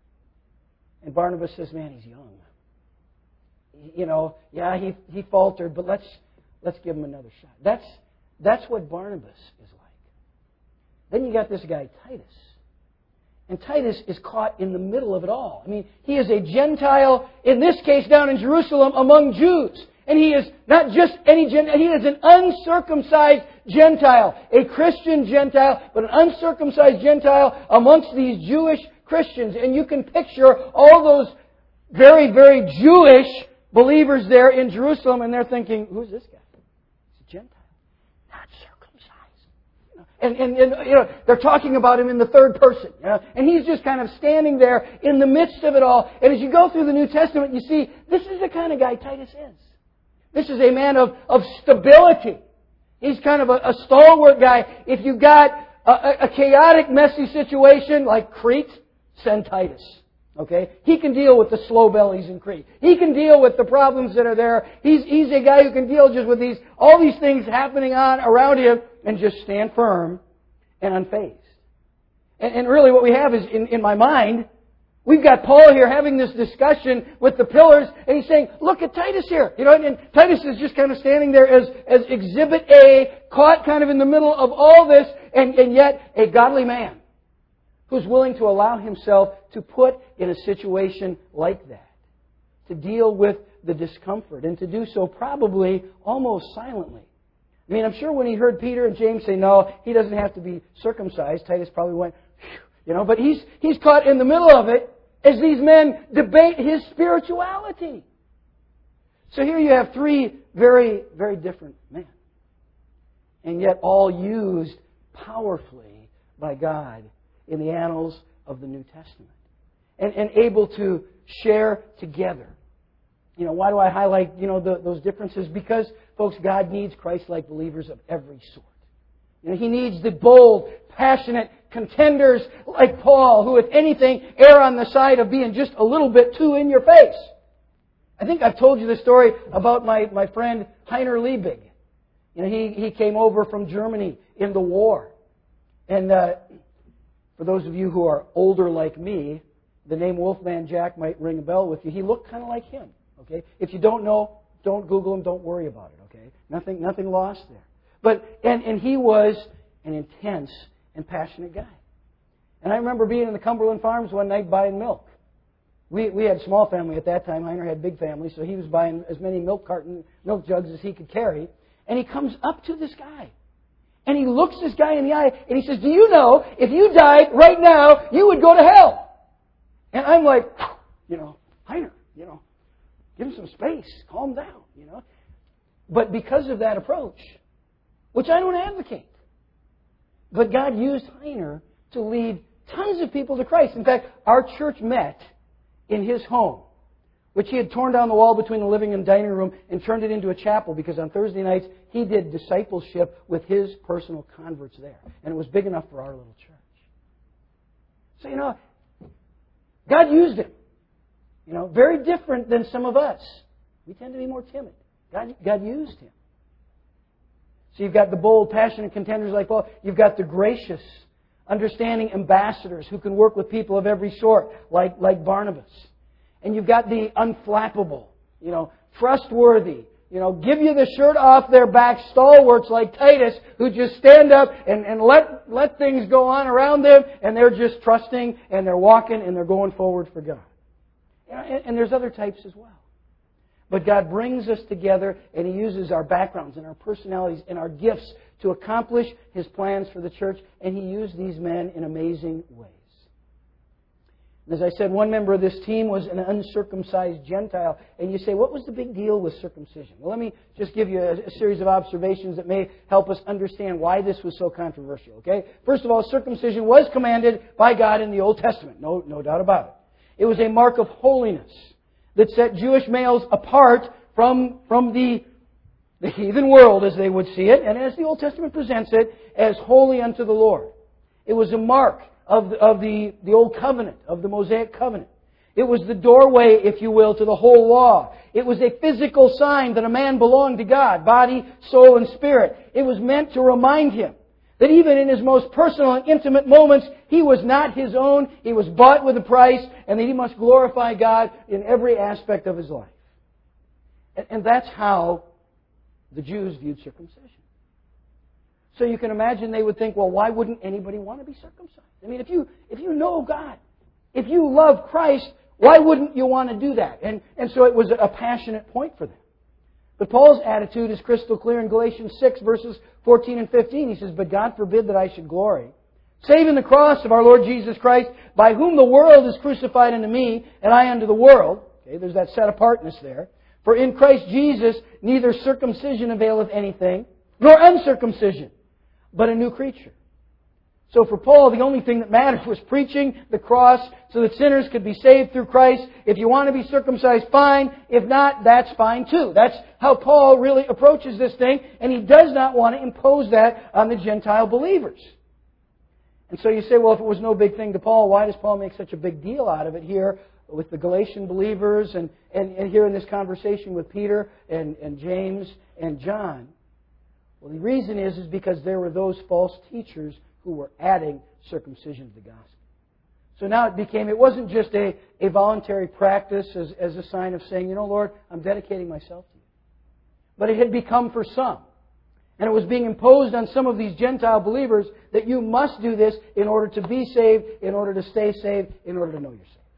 And Barnabas says, man, he's young. You know, yeah, he he faltered, but let's let's give him another shot. That's that's what Barnabas is like. Then you got this guy, Titus. And Titus is caught in the middle of it all. I mean, he is a Gentile, in this case down in Jerusalem, among Jews. And he is not just any Gentile, he is an uncircumcised Gentile. A Christian Gentile, but an uncircumcised Gentile amongst these Jewish Christians. And you can picture all those very, very Jewish believers there in Jerusalem, and they're thinking, who's this guy? He's a Gentile. Not circumcised. And, and, and you know, they're talking about him in the third person. You know, and he's just kind of standing there in the midst of it all. And as you go through the New Testament, you see, this is the kind of guy Titus is. This is a man of, of stability. He's kind of a, a stalwart guy. If you've got a, a chaotic, messy situation like Crete, send Titus. Okay? He can deal with the slow bellies in Crete. He can deal with the problems that are there. He's, he's a guy who can deal just with these, all these things happening on around him and just stand firm and unfazed. And, and really what we have is, in, in my mind, we've got Paul here having this discussion with the pillars, and he's saying, look at Titus here. You know, and Titus is just kind of standing there as, as Exhibit A, caught kind of in the middle of all this, and, and yet a godly man who's willing to allow himself to put in a situation like that, to deal with the discomfort, and to do so probably almost silently. I mean, I'm sure when he heard Peter and James say, no, he doesn't have to be circumcised, Titus probably went, phew, you know, but he's he's caught in the middle of it as these men debate his spirituality. So here you have three very, very different men, and yet all used powerfully by God in the annals of the New Testament. And, and able to share together. You know, why do I highlight, you know, the, those differences? Because, folks, God needs Christ-like believers of every sort. You know, He needs the bold, passionate contenders like Paul, who, if anything, err on the side of being just a little bit too in your face. I think I've told you the story about my, my friend Heiner Liebig. You know, he, he came over from Germany in the war. And uh, for those of you who are older like me, the name Wolfman Jack might ring a bell with you. He looked kind of like him. Okay, if you don't know, don't Google him. Don't worry about it. Okay, nothing, nothing lost there. But and and he was an intense and passionate guy. And I remember being in the Cumberland Farms one night buying milk. We we had a small family at that time. Heiner had big family, so he was buying as many milk carton milk jugs as he could carry. And he comes up to this guy. And he looks this guy in the eye and he says, do you know, if you died right now, you would go to hell? And I'm like, you know, Heiner, you know, give him some space. Calm down, you know. But because of that approach, which I don't advocate, but God used Heiner to lead tons of people to Christ. In fact, our church met in his home, which he had torn down the wall between the living and dining room and turned it into a chapel because on Thursday nights he did discipleship with his personal converts there. And it was big enough for our little church. So, you know, God used him. You know, very different than some of us. We tend to be more timid. God, God used him. So you've got the bold, passionate contenders like Paul. You've got the gracious, understanding ambassadors who can work with people of every sort, like, like Barnabas. And you've got the unflappable, you know, trustworthy, you know, give you the shirt off their back stalwarts like Titus who just stand up and, and let, let things go on around them and they're just trusting and they're walking and they're going forward for God. You know, and, and there's other types as well. But God brings us together and He uses our backgrounds and our personalities and our gifts to accomplish His plans for the church, and He used these men in amazing ways. As I said, one member of this team was an uncircumcised Gentile. And you say, what was the big deal with circumcision? Well, let me just give you a, a series of observations that may help us understand why this was so controversial. Okay? First of all, circumcision was commanded by God in the Old Testament. No, no doubt about it. It was a mark of holiness that set Jewish males apart from, from the, the heathen world as they would see it, and as the Old Testament presents it, as holy unto the Lord. It was a mark of the, of the, the Old Covenant, of the Mosaic Covenant. It was the doorway, if you will, to the whole law. It was a physical sign that a man belonged to God, body, soul, and spirit. It was meant to remind him That even in his most personal and intimate moments, he was not his own. He was bought with a price, and that he must glorify God in every aspect of his life. And, and that's how the Jews viewed circumcision. So you can imagine they would think, well, why wouldn't anybody want to be circumcised? I mean, if you if you know God, if you love Christ, why wouldn't you want to do that? And, and so it was a passionate point for them. But Paul's attitude is crystal clear in Galatians six, verses fourteen and fifteen. He says, "But God forbid that I should glory, save in the cross of our Lord Jesus Christ, by whom the world is crucified unto me, and I unto the world." Okay, there's that set apartness there. "For in Christ Jesus neither circumcision availeth anything, nor uncircumcision, but a new creature." So for Paul, the only thing that mattered was preaching the cross so that sinners could be saved through Christ. If you want to be circumcised, fine. If not, that's fine too. That's how Paul really approaches this thing, and he does not want to impose that on the Gentile believers. And so you say, well, if it was no big thing to Paul, why does Paul make such a big deal out of it here with the Galatian believers and, and, and here in this conversation with Peter and, and James and John? Well, the reason is, is because there were those false teachers who were adding circumcision to the gospel. So now it became, it wasn't just a, a voluntary practice as, as a sign of saying, you know, Lord, I'm dedicating myself to you. But it had become for some. And it was being imposed on some of these Gentile believers that you must do this in order to be saved, in order to stay saved, in order to know you're saved.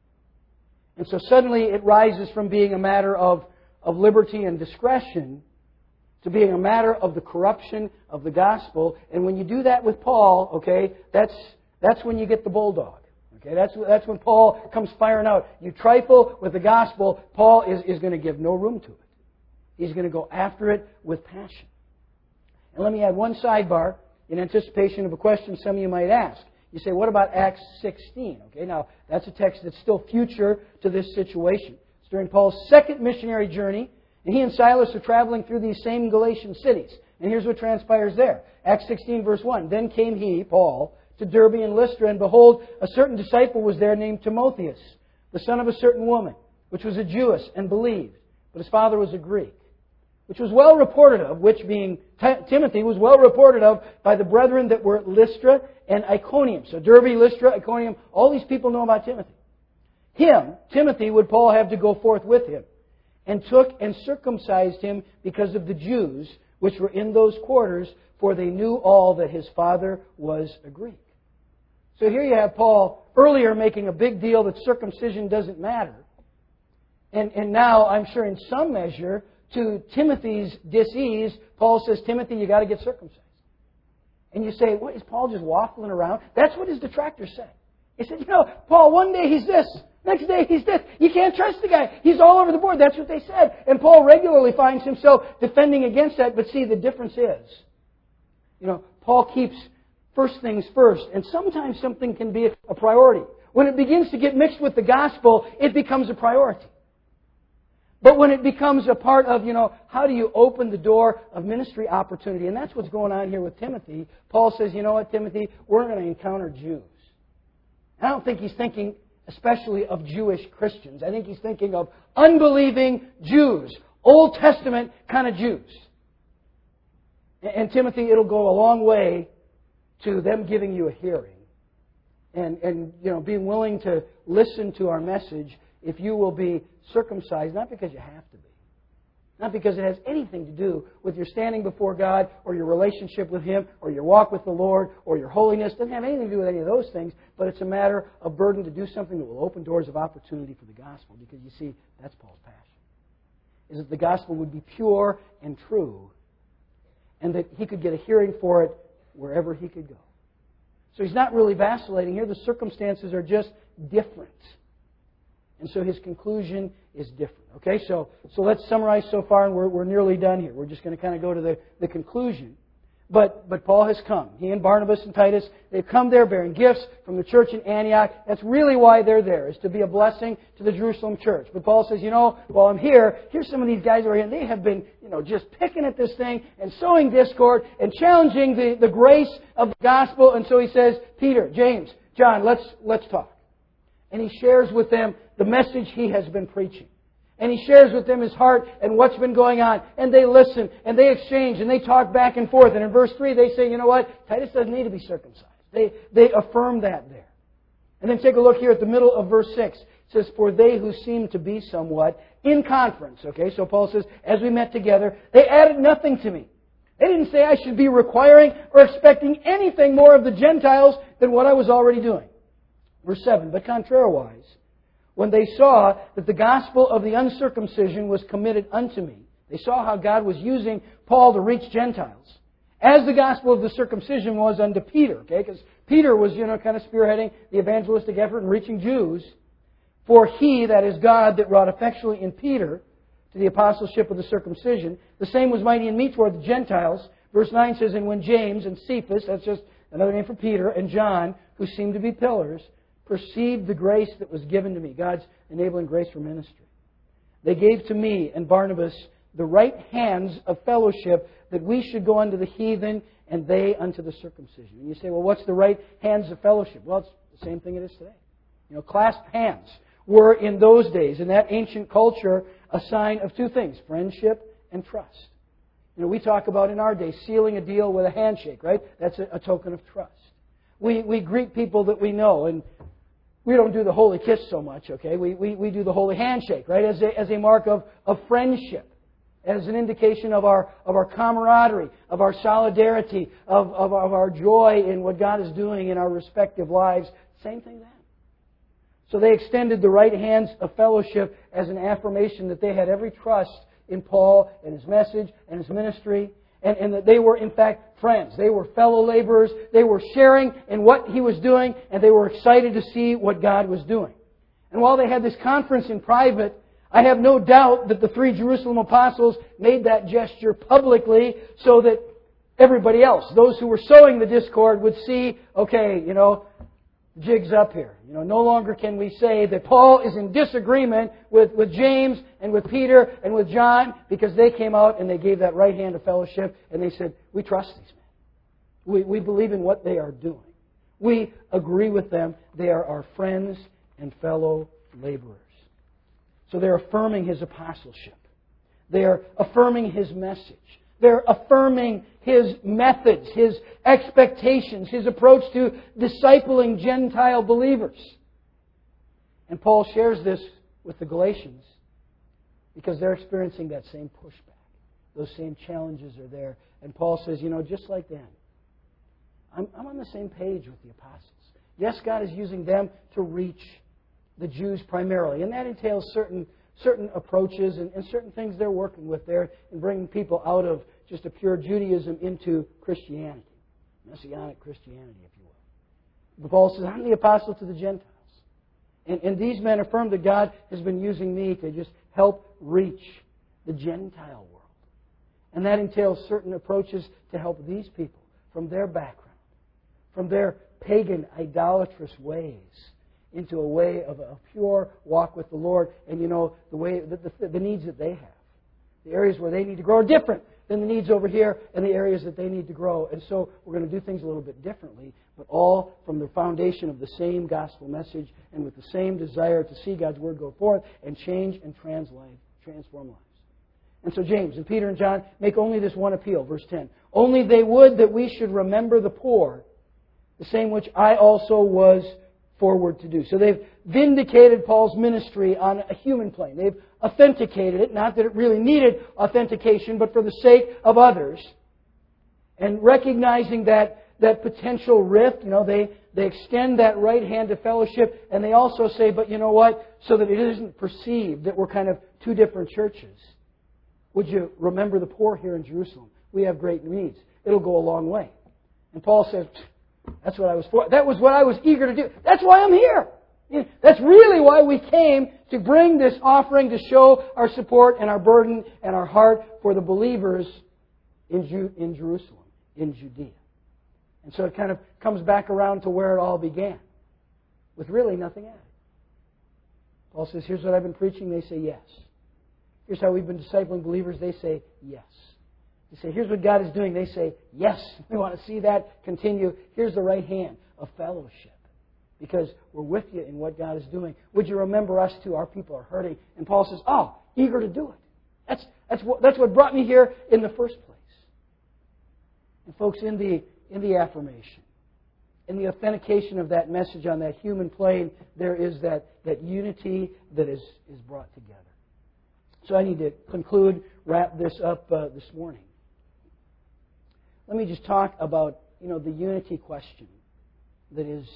And so suddenly it rises from being a matter of, of liberty and discretion to being a matter of the corruption of the gospel. And when you do that with Paul, okay, that's that's when you get the bulldog. Okay, that's that's when Paul comes firing out. You trifle with the gospel, Paul is, is going to give no room to it. He's going to go after it with passion. And let me add one sidebar in anticipation of a question some of you might ask. You say, what about Acts sixteen? Okay, now that's a text that's still future to this situation. It's during Paul's second missionary journey. And he and Silas are traveling through these same Galatian cities. And here's what transpires there. Acts sixteen, verse one. "Then came he," Paul, "to Derbe and Lystra, and behold, a certain disciple was there named Timotheus, the son of a certain woman, which was a Jewess, and believed. But his father was a Greek, which was well reported of," which being T- Timothy, was well reported of by the brethren that were at Lystra and Iconium. So Derbe, Lystra, Iconium, all these people know about Timothy. "Him," Timothy, "would Paul have to go forth with him, and took and circumcised him because of the Jews which were in those quarters, for they knew all that his father was a Greek." So here you have Paul earlier making a big deal that circumcision doesn't matter. And, and now, I'm sure in some measure, to Timothy's dis-ease, Paul says, "Timothy, you got to get circumcised." And you say, what, is Paul just waffling around? That's what his detractors say. He said, you know, Paul, one day he's this. Next day he's this. You can't trust the guy. He's all over the board. That's what they said. And Paul regularly finds himself defending against that. But see, the difference is, you know, Paul keeps first things first. And sometimes something can be a priority. When it begins to get mixed with the gospel, it becomes a priority. But when it becomes a part of, you know, how do you open the door of ministry opportunity? And that's what's going on here with Timothy. Paul says, you know what, Timothy, we're going to encounter Jews. I don't think he's thinking especially of Jewish Christians. I think he's thinking of unbelieving Jews, Old Testament kind of Jews. And Timothy, it'll go a long way to them giving you a hearing and, and you know, being willing to listen to our message if you will be circumcised, not because you have to be, not because it has anything to do with your standing before God or your relationship with Him or your walk with the Lord or your holiness. It doesn't have anything to do with any of those things, but it's a matter of burden to do something that will open doors of opportunity for the gospel, because you see, that's Paul's passion, is that the gospel would be pure and true and that he could get a hearing for it wherever he could go. So he's not really vacillating here. The circumstances are just different. And so his conclusion is different. Okay, so so let's summarize so far, and we're, we're nearly done here. We're just going to kind of go to the, the conclusion. But but Paul has come. He and Barnabas and Titus, they've come there bearing gifts from the church in Antioch. That's really why they're there, is to be a blessing to the Jerusalem church. But Paul says, you know, while I'm here, here's some of these guys over here, and they have been, you know, just picking at this thing and sowing discord and challenging the, the grace of the gospel. And so he says, Peter, James, John, let's let's talk. And he shares with them the message he has been preaching. And he shares with them his heart and what's been going on. And they listen and they exchange and they talk back and forth. And in verse three they say, you know what? Titus doesn't need to be circumcised. They, they affirm that there. And then take a look here at the middle of verse six. It says, for they who seem to be somewhat in conference. Okay, so Paul says, as we met together, they added nothing to me. They didn't say I should be requiring or expecting anything more of the Gentiles than what I was already doing. Verse seven, but contrariwise, when they saw that the gospel of the uncircumcision was committed unto me, they saw how God was using Paul to reach Gentiles, as the gospel of the circumcision was unto Peter, okay? Because Peter was, you know, kind of spearheading the evangelistic effort in reaching Jews. For he, that is God, that wrought effectually in Peter to the apostleship of the circumcision, the same was mighty in me toward the Gentiles. Verse nine says, and when James and Cephas, that's just another name for Peter, and John, who seemed to be pillars, perceived the grace that was given to me, God's enabling grace for ministry, they gave to me and Barnabas the right hands of fellowship, that we should go unto the heathen and they unto the circumcision. And you say, well, what's the right hands of fellowship? Well, it's the same thing it is today. You know, clasped hands were in those days, in that ancient culture, a sign of two things, friendship and trust. You know, we talk about in our day sealing a deal with a handshake, right? That's a, a token of trust. We we greet people that we know, and we don't do the holy kiss so much, okay? We we, we do the holy handshake, right? As a, as a mark of, of friendship, as an indication of our of our camaraderie, of our solidarity, of, of, of our joy in what God is doing in our respective lives. Same thing then. So they extended the right hands of fellowship as an affirmation that they had every trust in Paul and his message and his ministry, and, and that they were in fact friends. They were fellow laborers. They were sharing in what he was doing, and they were excited to see what God was doing. And while they had this conference in private, I have no doubt that the three Jerusalem apostles made that gesture publicly so that everybody else, those who were sowing the discord, would see, okay, you know, jig's up here. You know, no longer can we say that Paul is in disagreement with, with James and with Peter and with John, because they came out and they gave that right hand of fellowship and they said, we trust these men. We, we believe in what they are doing. We agree with them. They are our friends and fellow laborers. So they're affirming his apostleship. They're affirming his message. They're affirming his methods, his expectations, his approach to discipling Gentile believers. And Paul shares this with the Galatians because they're experiencing that same pushback. Those same challenges are there. And Paul says, you know, just like then, I'm, I'm on the same page with the apostles. Yes, God is using them to reach the Jews primarily. And that entails certain certain approaches and, and certain things they're working with there in bringing people out of just a pure Judaism into Christianity. Messianic Christianity, if you will. But Paul says, I'm the apostle to the Gentiles. And, and these men affirm that God has been using me to just help reach the Gentile world. And that entails certain approaches to help these people from their background, from their pagan, idolatrous ways, into a way of a pure walk with the Lord, and you know the way the, the, the needs that they have, the areas where they need to grow are different than the needs over here, and the areas that they need to grow. And so we're going to do things a little bit differently, but all from the foundation of the same gospel message and with the same desire to see God's word go forth and change and translate, transform lives. And so James and Peter and John make only this one appeal, verse ten. Only they would that we should remember the poor, the same which I also was forward to do. So they've vindicated Paul's ministry on a human plane. They've authenticated it, not that it really needed authentication, but for the sake of others. And recognizing that, that potential rift, you know, they, they extend that right hand of fellowship, and they also say, but you know what, so that it isn't perceived that we're kind of two different churches, would you remember the poor here in Jerusalem? We have great needs. It'll go a long way. And Paul says, that's what I was for. That was what I was eager to do. That's why I'm here. That's really why we came, to bring this offering to show our support and our burden and our heart for the believers in, Ju- in Jerusalem, in Judea. And so it kind of comes back around to where it all began, with really nothing added. Paul says, here's what I've been preaching. They say yes. Here's how we've been discipling believers. They say yes. You say, here's what God is doing. They say, yes, we want to see that continue. Here's the right hand of fellowship, because we're with you in what God is doing. Would you remember us too? Our people are hurting. And Paul says, oh, eager to do it. That's, that's, what, that's what brought me here in the first place. And folks, in the, in the affirmation, in the authentication of that message on that human plane, there is that, that unity that is, is brought together. So I need to conclude, wrap this up uh, this morning. Let me just talk about, you know, the unity question that is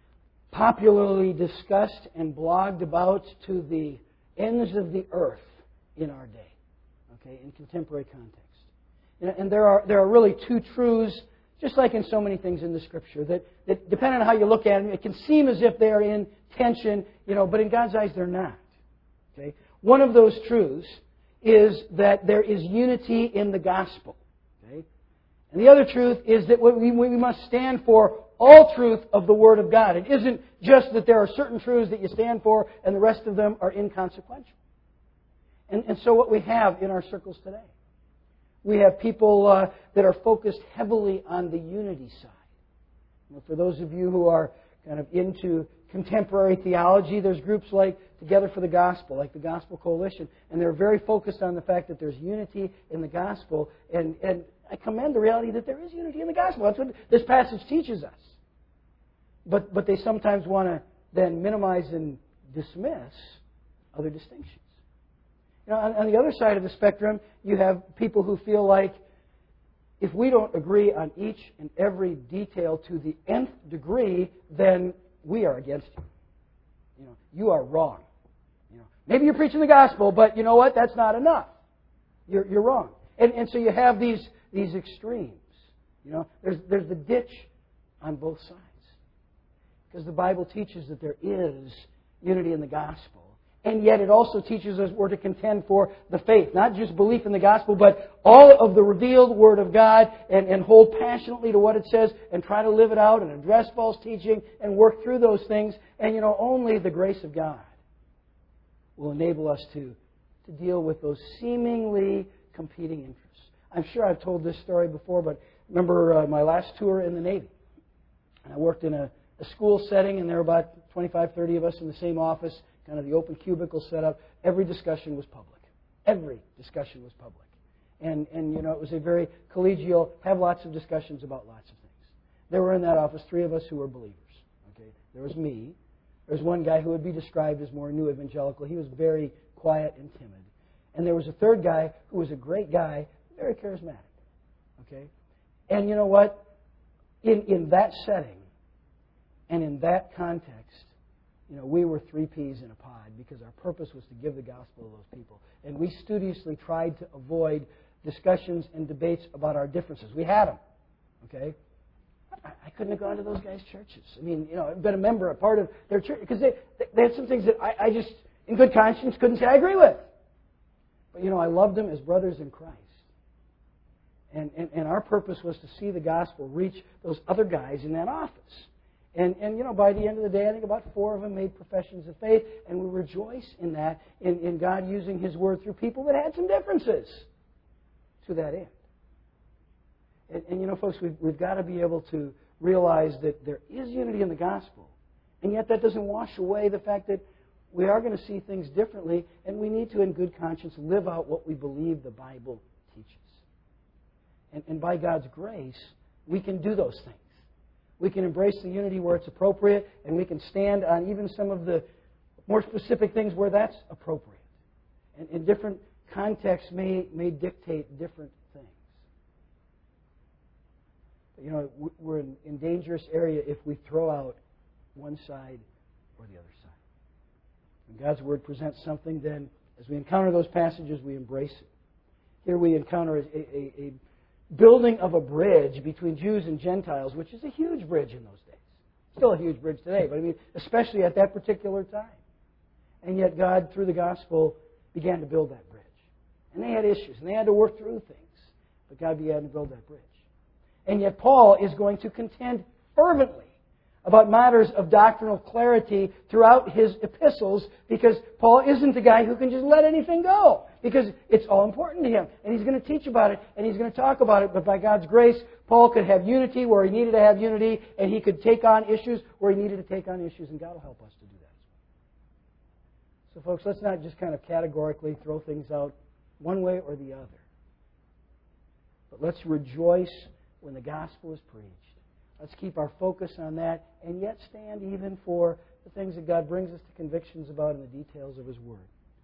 popularly discussed and blogged about to the ends of the earth in our day, okay, in contemporary context. And there are there are really two truths, just like in so many things in the Scripture, that, that depending on how you look at them, it can seem as if they are in tension, you know, but in God's eyes they're not. Okay? One of those truths is that there is unity in the gospel. Okay? And the other truth is that we, we must stand for all truth of the Word of God. It isn't just that there are certain truths that you stand for and the rest of them are inconsequential. And, and so what we have in our circles today, we have people uh, that are focused heavily on the unity side. You know, for those of you who are kind of into contemporary theology, there's groups like Together for the Gospel, like the Gospel Coalition, and they're very focused on the fact that there's unity in the gospel. And, and I commend the reality that there is unity in the gospel. That's what this passage teaches us. But, but they sometimes want to then minimize and dismiss other distinctions. You know, on, on the other side of the spectrum, you have people who feel like if we don't agree on each and every detail to the nth degree, then we are against you. You know, you are wrong. You know, maybe you're preaching the gospel, but you know what? That's not enough. You're, you're wrong. And, and so you have these, these extremes. You know, there's, there's the ditch on both sides. Because the Bible teaches that there is unity in the gospel. And yet it also teaches us we're to contend for the faith. Not just belief in the gospel, but all of the revealed Word of God and, and hold passionately to what it says and try to live it out and address false teaching and work through those things. And, you know, only the grace of God will enable us to, to deal with those seemingly competing interests. I'm sure I've told this story before, but remember uh, my last tour in the Navy. I worked in a, a school setting, and there were about twenty-five, thirty of us in the same office. Kind of the open cubicle setup. Every discussion was public. Every discussion was public. And, and you know, it was a very collegial, have lots of discussions about lots of things. There were in that office three of us who were believers. Okay, there was me. There was one guy who would be described as more new evangelical. He was very quiet and timid. And there was a third guy who was a great guy, very charismatic. Okay? And you know what? In, in that setting and in that context, you know, we were three peas in a pod because our purpose was to give the gospel to those people. And we studiously tried to avoid discussions and debates about our differences. We had them, okay? I, I couldn't have gone to those guys' churches. I mean, you know, I've been a member, a part of their church, because they, they had some things that I, I just, in good conscience, couldn't say I agree with. But, you know, I loved them as brothers in Christ. And, and, and our purpose was to see the gospel reach those other guys in that office. And, and, you know, by the end of the day, I think about four of them made professions of faith, and we rejoice in that, in, in God using His Word through people that had some differences to that end. And, and you know, folks, we've, we've got to be able to realize that there is unity in the gospel, and yet that doesn't wash away the fact that we are going to see things differently, and we need to, in good conscience, live out what we believe the Bible teaches. And, and by God's grace, we can do those things. We can embrace the unity where it's appropriate, and we can stand on even some of the more specific things where that's appropriate. And, and different contexts may, may dictate different things. But, you know, we're in, in dangerous area if we throw out one side or the other side. When God's Word presents something, then as we encounter those passages, we embrace it. Here we encounter a, a, a building of a bridge between Jews and Gentiles, which is a huge bridge in those days. Still a huge bridge today, but I mean, especially at that particular time. And yet God, through the gospel, began to build that bridge. And they had issues, and they had to work through things. But God began to build that bridge. And yet Paul is going to contend fervently about matters of doctrinal clarity throughout his epistles, because Paul isn't the guy who can just let anything go, because it's all important to him. And he's going to teach about it, and he's going to talk about it. But by God's grace, Paul could have unity where he needed to have unity, and he could take on issues where he needed to take on issues, and God will help us to do that as So, folks, let's not just kind of categorically throw things out one way or the other. But let's rejoice when the gospel is preached. Let's keep our focus on that and yet stand even for the things that God brings us to convictions about in the details of His Word.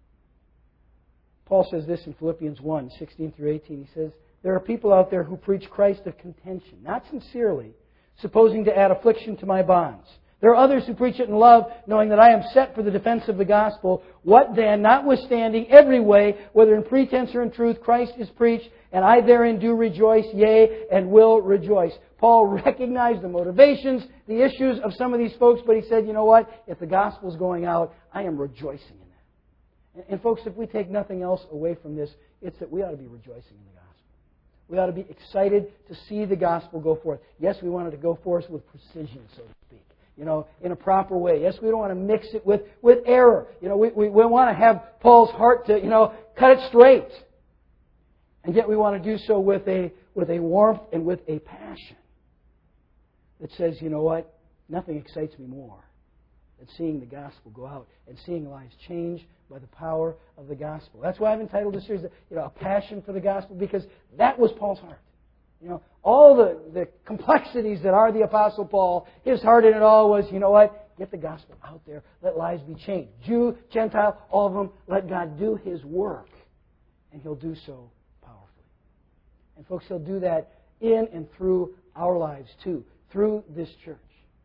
Paul says this in Philippians one, sixteen through eighteen. He says, there are people out there who preach Christ of contention, not sincerely, supposing to add affliction to my bonds. There are others who preach it in love, knowing that I am set for the defense of the gospel. What then, notwithstanding every way, whether in pretense or in truth, Christ is preached, and I therein do rejoice, yea, and will rejoice. Paul recognized the motivations, the issues of some of these folks, but he said, you know what? If the gospel's going out, I am rejoicing in that. And, and folks, if we take nothing else away from this, it's that we ought to be rejoicing in the gospel. We ought to be excited to see the gospel go forth. Yes, we want it to go forth with precision, so to speak. You know, in a proper way. Yes, we don't want to mix it with, with error. You know, we, we, we want to have Paul's heart to, you know, cut it straight. And yet we want to do so with a, with a warmth and with a passion that says, you know what, nothing excites me more than seeing the gospel go out and seeing lives change by the power of the gospel. That's why I've entitled this series, you know, A Passion for the Gospel, because that was Paul's heart. You know, all the, the complexities that are the Apostle Paul, his heart in it all was, you know what? Get the gospel out there. Let lives be changed. Jew, Gentile, all of them, let God do His work. And He'll do so powerfully. And folks, He'll do that in and through our lives too, through this church.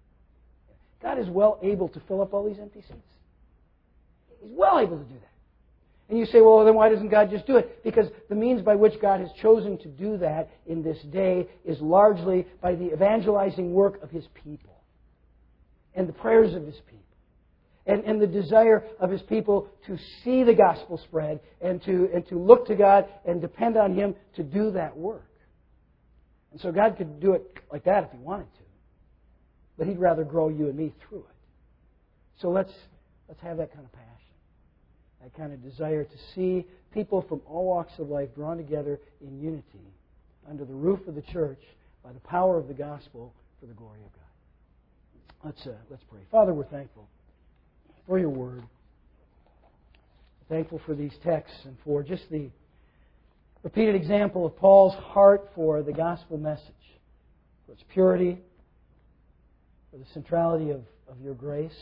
God is well able to fill up all these empty seats. He's well able to do that. And you say, well, then why doesn't God just do it? Because the means by which God has chosen to do that in this day is largely by the evangelizing work of His people and the prayers of His people and, and the desire of His people to see the gospel spread and to, and to look to God and depend on Him to do that work. And so God could do it like that if He wanted to. But He'd rather grow you and me through it. So let's, let's have that kind of passion. That kind of desire to see people from all walks of life drawn together in unity under the roof of the church by the power of the gospel for the glory of God. Let's uh, let's pray. Father, we're thankful for Your Word. We're thankful for these texts and for just the repeated example of Paul's heart for the gospel message, for its purity, for the centrality of, of Your grace,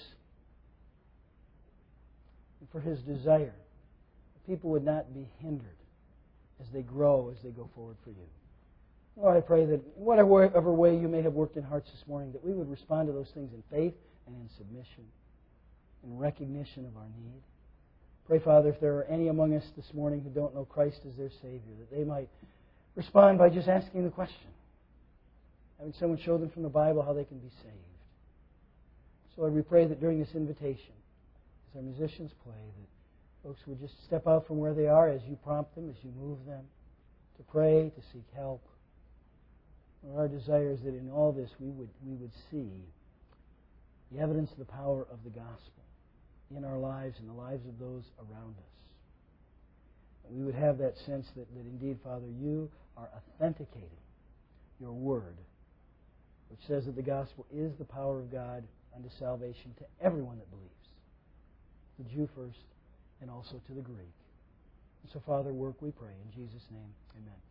and for his desire that people would not be hindered as they grow, as they go forward for You. Lord, I pray that in whatever way You may have worked in hearts this morning, that we would respond to those things in faith and in submission, in recognition of our need. Pray, Father, if there are any among us this morning who don't know Christ as their Savior, that they might respond by just asking the question, having someone show them from the Bible how they can be saved. So, Lord, we pray that during this invitation, as our musicians play, that folks would just step out from where they are as You prompt them, as You move them to pray, to seek help. Lord, our desire is that in all this we would we would see the evidence of the power of the gospel in our lives and the lives of those around us. And we would have that sense that, that indeed, Father, You are authenticating Your Word, which says that the gospel is the power of God unto salvation to everyone that believes. The Jew first, and also to the Greek. And so, Father, work, we pray. In Jesus' name, amen.